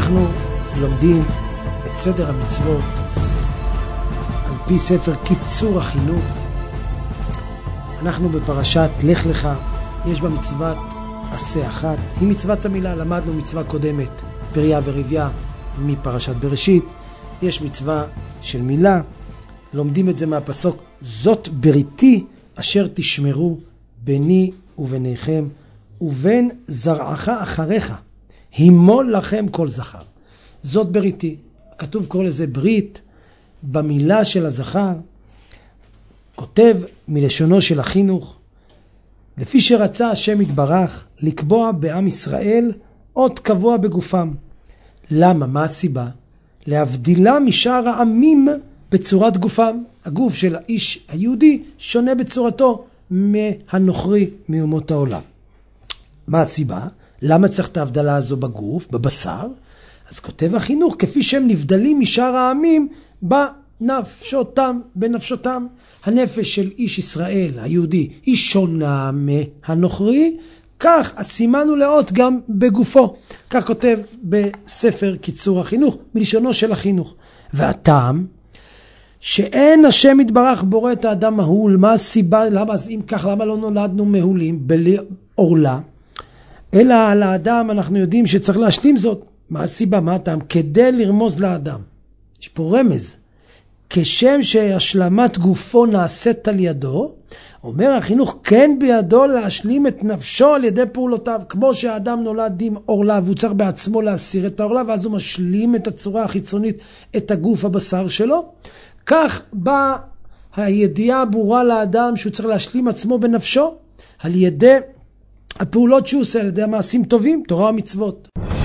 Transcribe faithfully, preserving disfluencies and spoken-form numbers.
אנחנו לומדים את סדר המצוות על פי ספר קיצור החינוך. אנחנו בפרשת לך לך, יש בה מצוות עשה אחת, היא מצוות המילה. למדנו מצווה קודמת, פריה ורביה, מפרשת בראשית. יש מצווה של מילה, לומדים את זה מהפסוק, זאת בריתי אשר תשמרו ביני וביניכם ובין זרעך אחריך, הימול לכם כל זכר. זאת בריתי, כתוב קורא לזה ברית במילה של הזכר. כותב מלשונו של החינוך, לפי שרצה השם יתברך לקבוע בעם ישראל אות קבוע בגופם. למה? מה הסיבה? להבדילה משאר העמים בצורת גופם. הגוף של האיש היהודי שונה בצורתו מהנוכרי מאומות העולם. מה הסיבה? למה צריך את ההבדלה הזו בגוף, בבשר? אז כותב החינוך, כפי שהם נבדלים משאר העמים בנפשותם, בנפשותם. הנפש של איש ישראל היהודי היא שונה מהנוכרי, כך הסימנו לאות גם בגופו. כך כותב בספר קיצור החינוך, מלשונו של החינוך. והטעם, שאין השם יתברך בורא את האדם מהול. מה הסיבה? למה, אז אם כך, למה לא נולדנו מהולים בלי עורלה? אלא על האדם אנחנו יודעים שצריך להשלים זאת. מה הסיבה? מה הטעם? כדי לרמוז לאדם. יש פה רמז. כשם שהשלמת גופו נעשית על ידו, אומר החינוך, כן בידו להשלים את נפשו על ידי פעולותיו. כמו שהאדם נולד עם עורלה והוא צריך בעצמו להסיר את העורלה, ואז הוא משלים את הצורה החיצונית, את הגוף הבשר שלו. כך באה הידיעה הברורה לאדם שהוא צריך להשלים עצמו בנפשו, על ידי הפעולות שהוא עושה, על ידי המעשים טובים, תורה ומצוות.